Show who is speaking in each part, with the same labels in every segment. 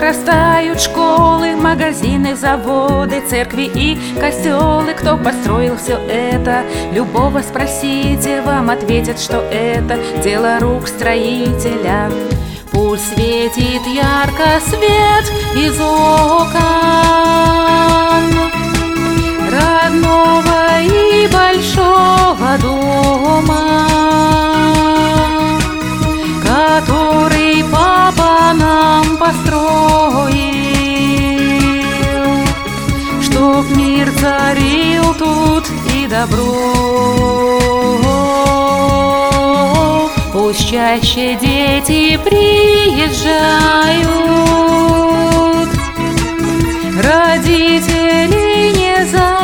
Speaker 1: Вырастают школы, магазины, заводы, церкви и костелы. Кто построил все это? Любого спросите, вам ответят, что это дело рук строителя. Пусть светит ярко свет из окон родного и большого дома, который папа нам построил, чтоб мир царил тут и добро. Пусть чаще дети приезжают, родителей не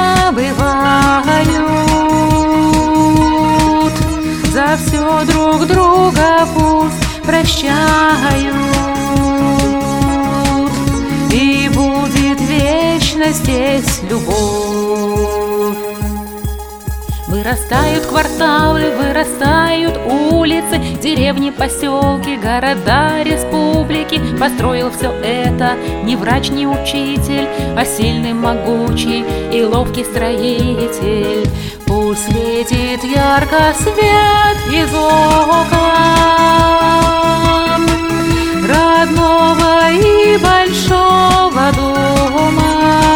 Speaker 1: забывают, за все друг друга пусть прощают, и будет вечно здесь любовь. Вырастают кварталы, вырастают улицы, деревни, поселки, города, республики. Построил все это не врач, не учитель, а сильный, могучий и ловкий строитель. Пусть светит ярко свет из окон родного и большого дома,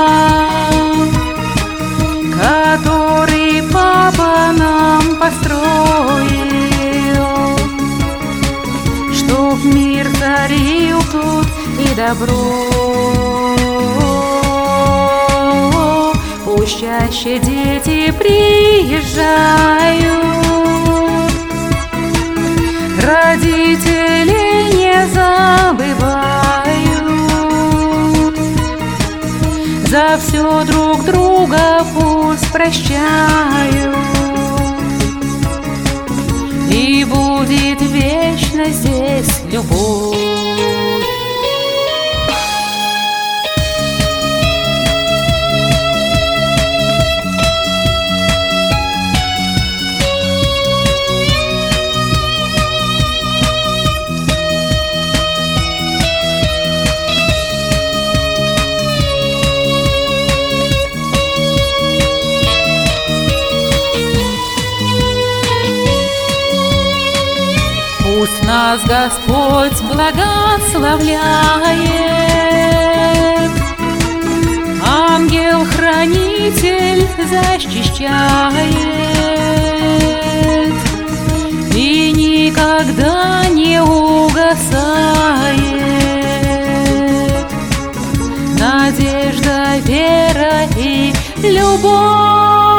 Speaker 1: который папа нам построил, чтоб мир царил тут и добро. Пусть чаще дети приезжают, родителей не забывают, за все друг друга пусть прощают, и будет вечно здесь любовь. Пусть нас Господь благословляет, ангел-хранитель защищает и никогда не угасает надежда, вера и любовь.